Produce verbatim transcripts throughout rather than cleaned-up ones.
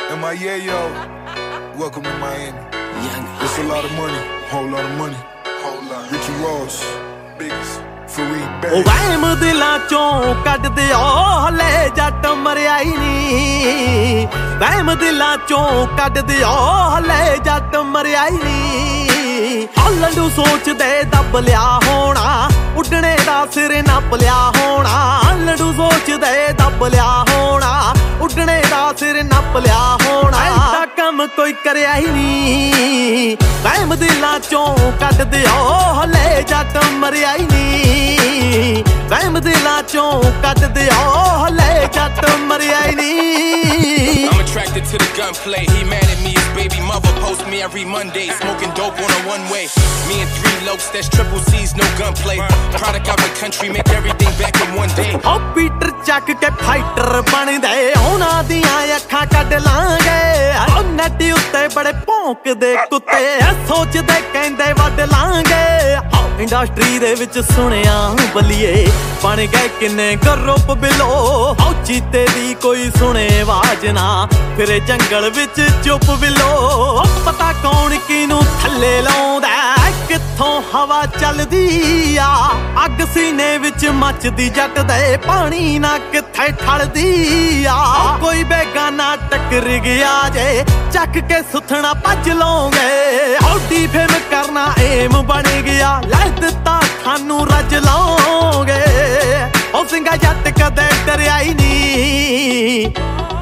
M I A, yo. Welcome to Miami. It's a lot of money, whole lot of money, whole lot. Ricky Ross, biggest. ਉਹ ਵਹਿਮ ਦਿਲਾਂ ਚੋਂ ਕੱਢ ਦਿਓ ਹਲੇ ਜੱਟ ਮਰਿਆ ਹੀ ਨੀ। ਵਹਿਮ ਦਿਲਾਂ ਚੋਂ ਕੱਢ ਦਿਓ ਹਲੇ ਜੱਟ ਮਰਿਆ ਹੀ ਨੀ। ਹੱਲੜੂ ਸੋਚਦੇ ਦੱਬ ਲਿਆ ਹੋਣਾ, ਉੱਡਣੇ ਦਾ ਸਿਰ ਨੱਪ ਲਿਆ ਹੋਣਾ। ਹੱਲੜੂ ਸੋਚਦੇ ਦੱਬ ਲਿਆ ਹੋਣਾ, ਉੱਡਣੇ ਦਾ ਸਿਰ ਨੱਪ ਲਿਆ ਹੋਣਾ। ਐਡਾ ਕੰਮ ਕੋਈ ਕਰਿਆ ਹੀ ਨੀ। ਵਹਿਮ ਦਿਲਾਂ ਚੋਂ ਕੱਢ ਦਿਓ ਹਲੇ ਜੱਟ ਮਰਿਆ ਹੀ ਨੀ। ਵਹਿਮ ਦਿਲਾਂ ਚੋਂ ਕੱਢ ਦਿਓ ਹਲੇ ਜੱਟ ਮਰਿਆ ਹੀ ਨੀ। I'm attracted to the gunplay. He mad at me, his baby mother post me every Monday. Smoking dope on a one-way. Me and three lokes, that's triple C's, no gunplay. Product out the country, make everything back in one day. Oh, Peter ਚੱਕ ਕੇ fighter ਬਣਦੇ ਉਹਨਾਂ ਦੀਆਂ ਅੱਖਾਂ ਕੱਢ ਲਾਂਗੇ। ਉਹ Nutty ਉੱਤੇ ਬੜੇ ਭੌਂਕਦੇ ਕੁੱਤੇ ਸੋਚਦੇ ਕਹਿੰਦੇ ਵੱਢ ਲਾਂਗੇ। ਇੰਡਸਟਰੀ ਦੇ ਵਿੱਚ ਸੁਣਿਆ ਬਲੀਏ ਬਣ ਗਏ ਕਿੰਨੇ ਗਰੁੱਪ ਬਿਲੋ। ਆਓ ਚੀਤੇ ਦੀ ਕੋਈ ਸੁਣੇ ਆਵਾਜ਼ ਨਾ ਫਿਰੇ ਜੰਗਲ ਵਿੱਚ ਚੁੱਪ ਬਿਲੋ। ਪਤਾ ਕੌਣ ਕਿਨੂੰ ਥੱਲੇ ਲਾਉਂਦਾ ਕਿੱਥੋਂ ਹਵਾ ਚੱਲਦੀ ਆ। ਅੱਗ ਸੀਨੇ ਵਿੱਚ ਮੱਚਦੀ ਜੱਟ ਦੇ ਪਾਣੀ ਨਾ ਕਿੱਥੇ ਠਲਦੀ ਆ। ਕੋਈ ਬੇਗਾਨਾ ਟੱਕਰ ਗਿਆ ਜੇ ਚੱਕ ਕੇ ਸੁੱਥਣਾ ਭੱਜ ਲਓਗੇ। ਹੌਡੀ ਫੇਮ ਕਰਨਾ ਏਮ ਬਣ ਗਿਆ ਲੈ ਦਿੱਤਾ ਸਾਨੂੰ ਰੱਜ ਲਾਓਗੇ। ਉਹ ਸਿੰਘਾ ਜੱਟ ਕਦੇ ਡਰਿਆ ਹੀ ਨੀ।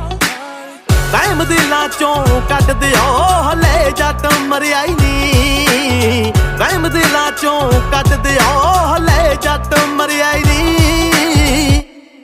ਵਹਿਮ ਦਿਲਾਂ ਚੋਂ ਕੱਢ ਦਿਓ ਹਲੇ ਜੱਟ ਮਰਿਆ ਹੀ ਨੀ। ਵਹਿਮ ਦਿਲਾਂ ਚੋਂ ਕੱਢ ਦਿਓ ਹਲੇ ਜੱਟ ਮਰਿਆ ਹੀ ਨੀ।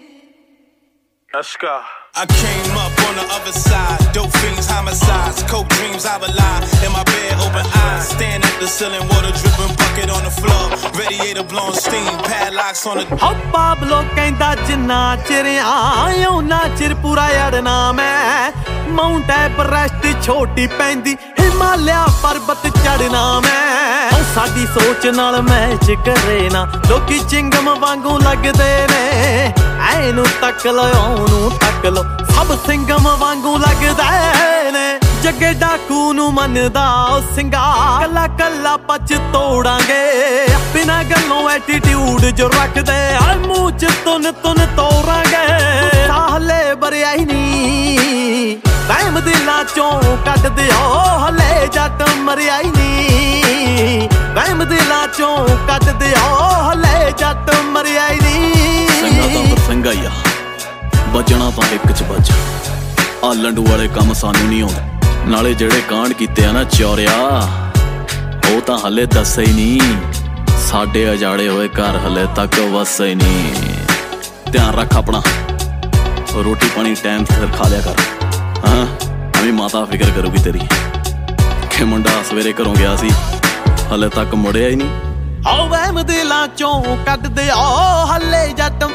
Ashka. I came up on the other side, dope fiends, homicides, coke dreams, I rely in my bed, open eyes, stand at the ceiling, water dripping, bucket on the floor, radiator blowing steam, padlocks on the. ਹੋ Pablo ਕਹਿੰਦਾ ਜਿੰਨਾ ਚਿਰ ਆਇਆ ਉਨਾ ਚਿਰ ਪੂਰਾ ਅੜਨਾ ਮੈਂ। Mount Everest ਛੋਟੀ ਪੈਂਦੀ ਹਿਮਾਲਿਆ ਪਰਬਤ ਚੜਨਾ ਮੈਂ। ਉਹ ਸਾਡੀ ਸੋਚ ਨਾਲ ਮੈਚ ਕਰੇ ਨਾ ਲੋਕੀ ਚਿੰਗਮ ਵਾਂਗੂ ਲੱਗਦੇ ਨੇ। ਐਨੂੰ ਤੱਕ ਲਓ ਉਹਨੂੰ ਤੱਕ ਲਓ ਸਭ ਸਿੰਘਮ ਵਾਂਗੂ ਲੱਗਦੇ ਨੇ। ਜੱਗੇ ਡਾਕੂ ਨੂੰ ਮੰਨਦਾ ਉਹ ਸਿੰਘਾ ਕੱਲਾ ਕੱਲਾ ਪੱਚ ਤੋੜਾਂਗੇ। ਬਿਨਾ ਗੱਲੋਂ ਐਟੀਟਿਊਡ ਜੋ ਰੱਖਦੇ ਹਰ ਮੂੰਹ ਚ ਤੁਨ ਤੁਨ ਤੋੜਾਂਗੇ। ਹਲੇ ਬਰਿਆ ਹੀ ਨੀ। ਵਹਿਮ ਦਿਲਾਂ ਚੋਂ ਕੱਢ ਦਿਓ ਹਲੇ ਜੱਟ ਮਰਿਆ ਹੀ ਨੀ। ਵਹਿਮ ਦਿਲਾਂ ਚੋਂ ਕੱਢ ਦਿਓ ਹਲੇ ਜੱਟ ਮਰਿਆ ਹੀ ਨੀ। ਸਿੰਘਾ ਤਾਂ ਸਿੰਘਾ ਹੀ ਆ, ਬਚਣਾ ਤਾਂ ਇੱਕ ਚ ਬਚ। ਆ ਲੰਡੂ ਵਾਲੇ ਕੰਮ ਸਾਨੂੰ ਨਹੀਂ ਆਉਂਦੇ। ਨਾਲੇ ਜਿਹੜੇ ਕਾਂਡ ਕੀਤੇ ਆ ਨਾ ਚੌਰਿਆ ਉਹ ਤਾਂ ਹਲੇ ਦੱਸੇ ਹੀ ਨਹੀਂ। ਸਾਡੇ ਅਜਾੜੇ ਹੋਏ ਘਰ ਹਲੇ ਤੱਕ ਵਸੇ ਹੀ ਨਹੀਂ। ਧਿਆਨ ਰੱਖ ਆਪਣਾ, ਰੋਟੀ ਪਾਣੀ ਟਾਈਮ ਸਿਰ ਖਾ ਲਿਆ ਕਰ। ਹਾਂ ਐਵੇਂ ਮਾਤਾ ਫਿਕਰ ਕਰੂਗੀ ਤੇਰੀ ਕਿ ਮੁੰਡਾ ਸਵੇਰੇ ਘਰੋਂ ਗਿਆ ਸੀ ਹਲੇ ਤੱਕ ਮੁੜਿਆ ਹੀ ਨਹੀਂ। ਆਓ ਵਹਿਮ ਦਿਲਾਂ ਚੋਂ ਕੱਢ ਦਿਓ ਹਲੇ ਜੱਟ।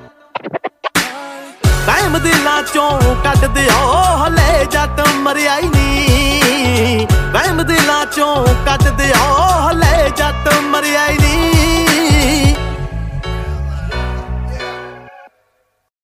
ਵਹਿਮ ਦਿਲਾਂ ਚੋਂ ਕੱਢ ਦਿਓ ਹਲੇ ਜੱਟ ਮਰਿਆ ਹੀ ਨੀ। ਵਹਿਮ ਦਿਲਾਂ ਚੋਂ ਕੱਢ ਦਿਓ ਹਲੇ ਜੱਟ ਮਰਿਆ ਹੀ ਨੀ।